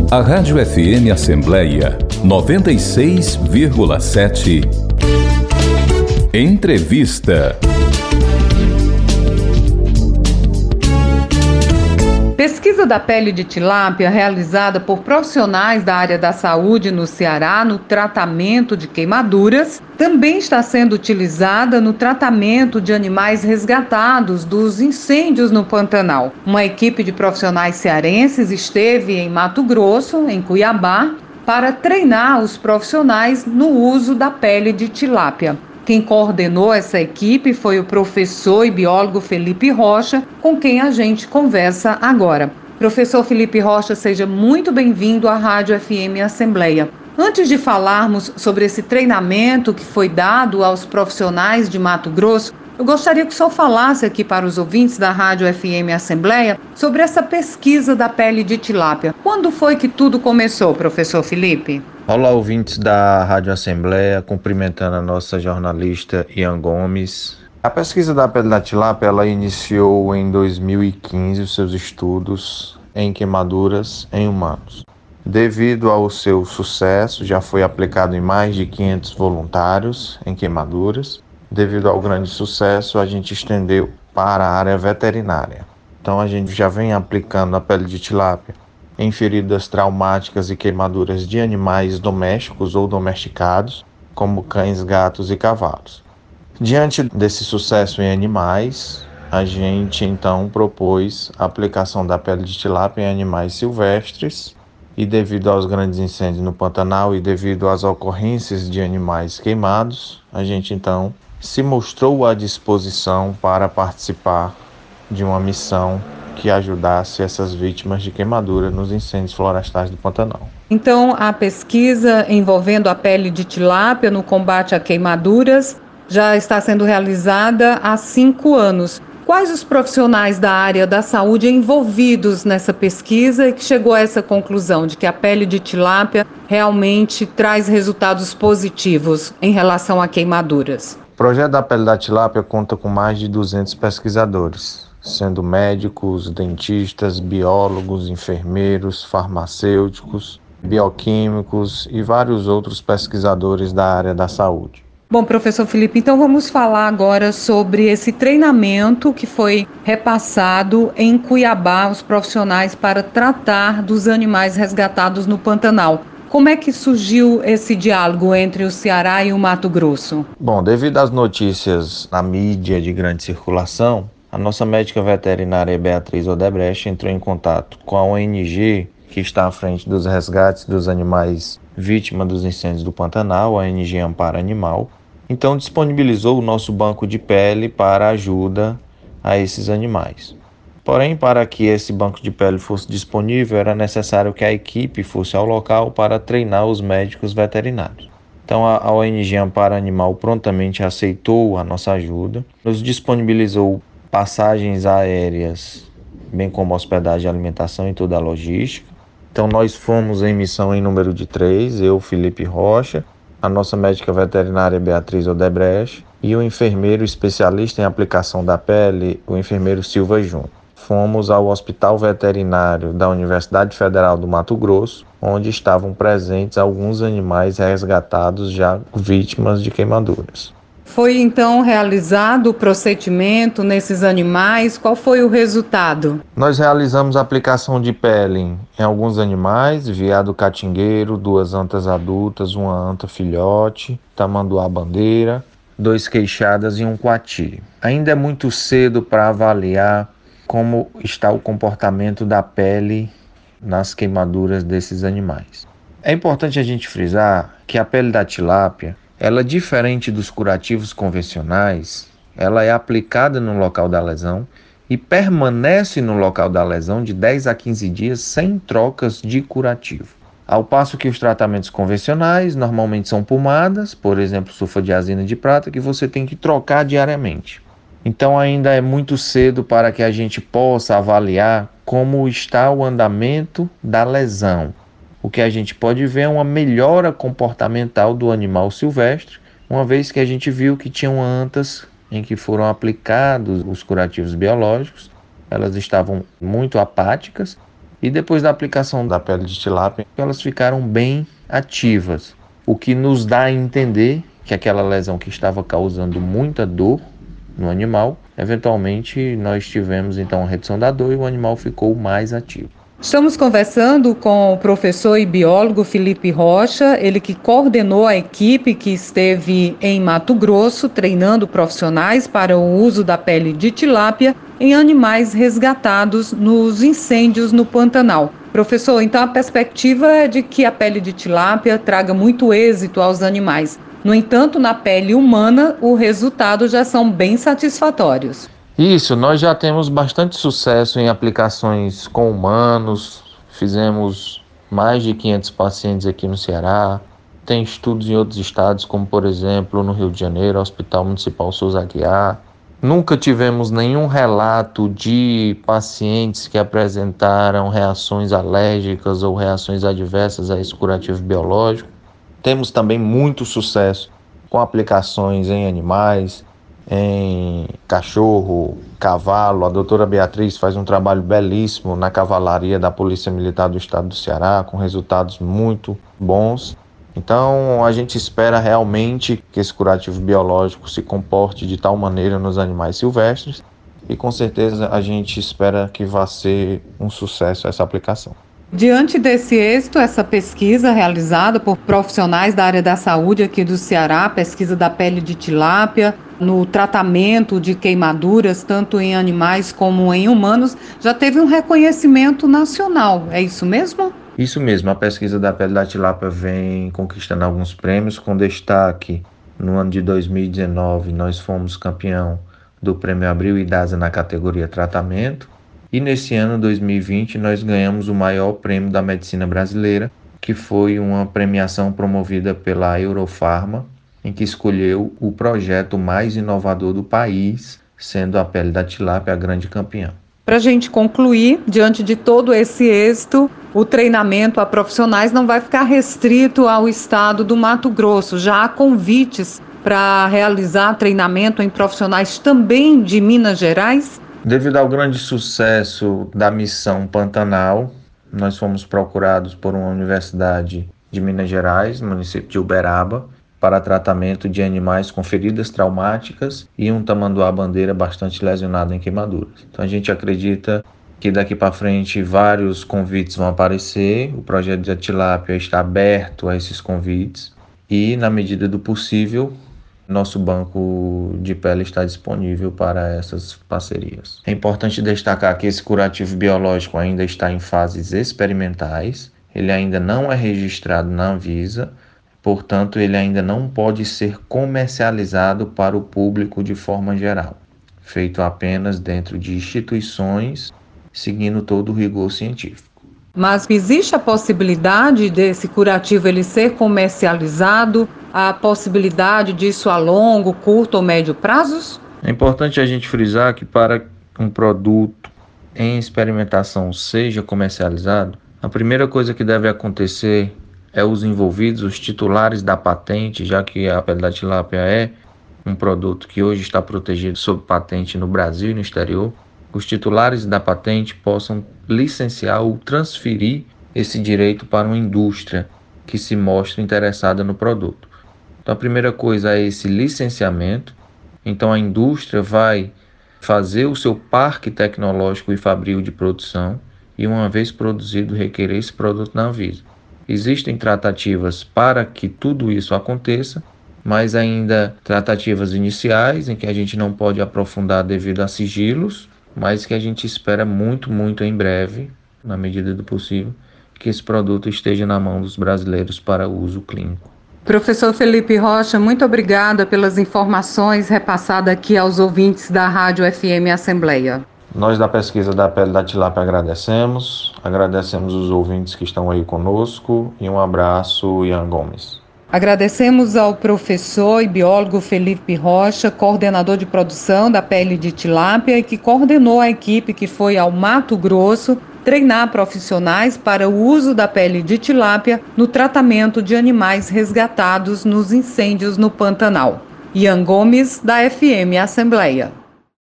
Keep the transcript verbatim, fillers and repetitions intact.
A Rádio F M Assembleia noventa e seis vírgula sete. Entrevista. Pesquisa da pele de tilápia realizada por profissionais da área da saúde no Ceará no tratamento de queimaduras também está sendo utilizada no tratamento de animais resgatados dos incêndios no Pantanal. Uma equipe de profissionais cearenses esteve em Mato Grosso, em Cuiabá, para treinar os profissionais no uso da pele de tilápia. Quem coordenou essa equipe foi o professor e biólogo Felipe Rocha, com quem a gente conversa agora. Professor Felipe Rocha, seja muito bem-vindo à Rádio F M Assembleia. Antes de falarmos sobre esse treinamento que foi dado aos profissionais de Mato Grosso, eu gostaria que o senhor falasse aqui para os ouvintes da Rádio F M Assembleia sobre essa pesquisa da pele de tilápia. Quando foi que tudo começou, professor Felipe? Olá, ouvintes da Rádio Assembleia, cumprimentando a nossa jornalista Ian Gomes. A pesquisa da pele da tilápia, ela iniciou em dois mil e quinze os seus estudos em queimaduras em humanos. Devido ao seu sucesso, já foi aplicado em mais de quinhentos voluntários em queimaduras. Devido ao grande sucesso, a gente estendeu para a área veterinária. Então a gente já vem aplicando a pele de tilápia em feridas traumáticas e queimaduras de animais domésticos ou domesticados, como cães, gatos e cavalos. Diante desse sucesso em animais, a gente então propôs a aplicação da pele de tilápia em animais silvestres e devido aos grandes incêndios no Pantanal e devido às ocorrências de animais queimados, a gente então se mostrou à disposição para participar de uma missão que ajudasse essas vítimas de queimadura nos incêndios florestais do Pantanal. Então, a pesquisa envolvendo a pele de tilápia no combate a queimaduras já está sendo realizada há cinco anos. Quais os profissionais da área da saúde envolvidos nessa pesquisa e que chegou a essa conclusão de que a pele de tilápia realmente traz resultados positivos em relação a queimaduras? O projeto da pele da tilápia conta com mais de duzentos pesquisadores, sendo médicos, dentistas, biólogos, enfermeiros, farmacêuticos, bioquímicos e vários outros pesquisadores da área da saúde. Bom, professor Felipe, então vamos falar agora sobre esse treinamento que foi repassado em Cuiabá aos profissionais para tratar dos animais resgatados no Pantanal. Como é que surgiu esse diálogo entre o Ceará e o Mato Grosso? Bom, devido às notícias na mídia de grande circulação, a nossa médica veterinária Beatriz Odebrecht entrou em contato com a O N G que está à frente dos resgates dos animais vítimas dos incêndios do Pantanal, a O N G Amparo Animal. Então disponibilizou o nosso banco de pele para ajuda a esses animais. Porém, para que esse banco de pele fosse disponível, era necessário que a equipe fosse ao local para treinar os médicos veterinários. Então a O N G Amparo Animal prontamente aceitou a nossa ajuda, nos disponibilizou passagens aéreas, bem como hospedagem, alimentação e toda a logística. Então nós fomos em missão em número de três, eu, Felipe Rocha, a nossa médica veterinária Beatriz Odebrecht e o enfermeiro especialista em aplicação da pele, o enfermeiro Silva Júnior. Fomos ao Hospital Veterinário da Universidade Federal do Mato Grosso, onde estavam presentes alguns animais resgatados já vítimas de queimaduras. Foi então realizado o procedimento nesses animais? Qual foi o resultado? Nós realizamos a aplicação de pele em alguns animais, veado catingueiro, duas antas adultas, uma anta filhote, tamanduá-bandeira, dois queixadas e um coati. Ainda é muito cedo para avaliar como está o comportamento da pele nas queimaduras desses animais. É importante a gente frisar que a pele da tilápia, ela, diferente dos curativos convencionais, ela é aplicada no local da lesão e permanece no local da lesão de dez a quinze dias sem trocas de curativo. Ao passo que os tratamentos convencionais normalmente são pomadas, por exemplo, sulfadiazina de prata, que você tem que trocar diariamente. Então ainda é muito cedo para que a gente possa avaliar como está o andamento da lesão. O que a gente pode ver é uma melhora comportamental do animal silvestre, uma vez que a gente viu que tinham antas em que foram aplicados os curativos biológicos, elas estavam muito apáticas E depois da aplicação da pele de tilápia, elas ficaram bem ativas, o que nos dá a entender que aquela lesão que estava causando muita dor no animal, eventualmente nós tivemos então a redução da dor e o animal ficou mais ativo. Estamos conversando com o professor e biólogo Felipe Rocha, ele que coordenou a equipe que esteve em Mato Grosso treinando profissionais para o uso da pele de tilápia em animais resgatados nos incêndios no Pantanal. Professor, então a perspectiva é de que a pele de tilápia traga muito êxito aos animais. No entanto, na pele humana, os resultados já são bem satisfatórios. Isso, nós já temos bastante sucesso em aplicações com humanos, fizemos mais de quinhentos pacientes aqui no Ceará, tem estudos em outros estados, como por exemplo no Rio de Janeiro, Hospital Municipal Souza Aguiar. Nunca tivemos nenhum relato de pacientes que apresentaram reações alérgicas ou reações adversas a esse curativo biológico. Temos também muito sucesso com aplicações em animais, em cachorro, cavalo. A doutora Beatriz faz um trabalho belíssimo na cavalaria da Polícia Militar do Estado do Ceará, com resultados muito bons. Então, a gente espera realmente que esse curativo biológico se comporte de tal maneira nos animais silvestres e, com certeza, a gente espera que vá ser um sucesso essa aplicação. Diante desse êxito, essa pesquisa realizada por profissionais da área da saúde aqui do Ceará, pesquisa da pele de tilápia, no tratamento de queimaduras, tanto em animais como em humanos, já teve um reconhecimento nacional, é isso mesmo? Isso mesmo, a pesquisa da pele da tilápia vem conquistando alguns prêmios, com destaque no ano de dois mil e dezenove, nós fomos campeão do Prêmio Abril e Dasa na categoria tratamento. E nesse ano, dois mil e vinte, nós ganhamos o maior prêmio da medicina brasileira, que foi uma premiação promovida pela Eurofarma, em que escolheu o projeto mais inovador do país, sendo a pele da tilápia a grande campeã. Para a gente concluir, diante de todo esse êxito, o treinamento a profissionais não vai ficar restrito ao estado do Mato Grosso. Já há convites para realizar treinamento em profissionais também de Minas Gerais? Devido ao grande sucesso da missão Pantanal, nós fomos procurados por uma universidade de Minas Gerais, no município de Uberaba, para tratamento de animais com feridas traumáticas e um tamanduá-bandeira bastante lesionado em queimaduras. Então a gente acredita que daqui para frente vários convites vão aparecer, o projeto da tilápia está aberto a esses convites e, na medida do possível, nosso banco de pele está disponível para essas parcerias. É importante destacar que esse curativo biológico ainda está em fases experimentais, ele ainda não é registrado na Anvisa, portanto, ele ainda não pode ser comercializado para o público de forma geral, feito apenas dentro de instituições, seguindo todo o rigor científico. Mas existe a possibilidade desse curativo ele ser comercializado, a possibilidade disso a longo, curto ou médio prazos? É importante a gente frisar que para um produto em experimentação seja comercializado, a primeira coisa que deve acontecer é os envolvidos, os titulares da patente, já que a pele da tilápia é um produto que hoje está protegido sob patente no Brasil e no exterior, os titulares da patente possam licenciar ou transferir esse direito para uma indústria que se mostre interessada no produto. Então a primeira coisa é esse licenciamento. Então a indústria vai fazer o seu parque tecnológico e fabril de produção e, uma vez produzido, requerer esse produto na Anvisa. Existem tratativas para que tudo isso aconteça, mas ainda tratativas iniciais em que a gente não pode aprofundar devido a sigilos, mas que a gente espera muito, muito em breve, na medida do possível, que esse produto esteja na mão dos brasileiros para uso clínico. Professor Felipe Rocha, muito obrigada pelas informações repassadas aqui aos ouvintes da Rádio F M Assembleia. Nós da pesquisa da pele da tilápia agradecemos, agradecemos os ouvintes que estão aí conosco e um abraço, Ian Gomes. Agradecemos ao professor e biólogo Felipe Rocha, coordenador de produção da pele de tilápia e que coordenou a equipe que foi ao Mato Grosso treinar profissionais para o uso da pele de tilápia no tratamento de animais resgatados nos incêndios no Pantanal. Ian Gomes, da F M Assembleia.